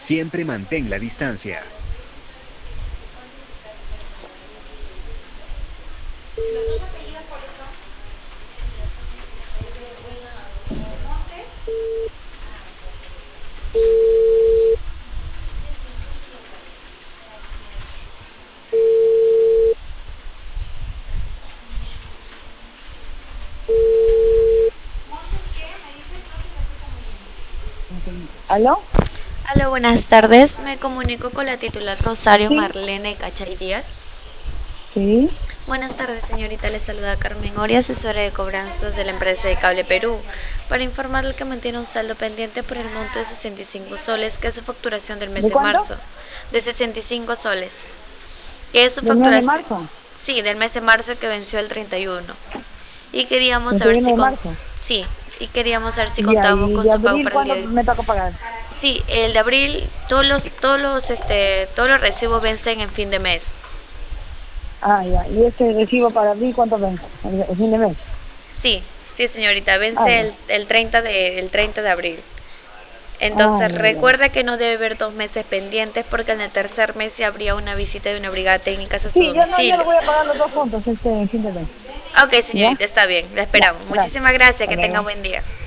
Siempre mantén la distancia. ¿Aló? Hola, buenas tardes. Me comunico con la titular Rosario Sí, Marlene Cachay Díaz. sí. Buenas tardes, señorita. Le saluda Carmen Ori, asesora de cobranzas de la empresa de Cable Perú, para informarle que mantiene un saldo pendiente por el monto de 65 soles, que es su facturación del mes ¿De de cuánto? marzo. De 65 soles, que es su Del mes de facturación. marzo. Sí, del mes de marzo que venció el 31. Y queríamos saber 31 si de marzo. sí, y queríamos saber si Ya, contábamos ¿y con de su pago abril para el día cuándo de hoy. me toca pagar? Sí, el de abril, todos los recibos vencen en fin de mes. Ah, ya. ¿Y este recibo para abril cuánto vence? El fin de mes. Sí, sí, señorita, Ah, vence ya. el 30 de abril. Ah, Entonces, ya, ya. recuerda que no debe haber 2 meses pendientes porque en el tercer mes ya habría una visita de una brigada técnica a su Sí, yo no, yo lo domicilio. voy a pagar los dos juntos este fin de mes. Ok, ¿Ya? señorita, está bien, la Ya, esperamos. gracias. Muchísimas gracias, Hasta que tenga luego. buen día.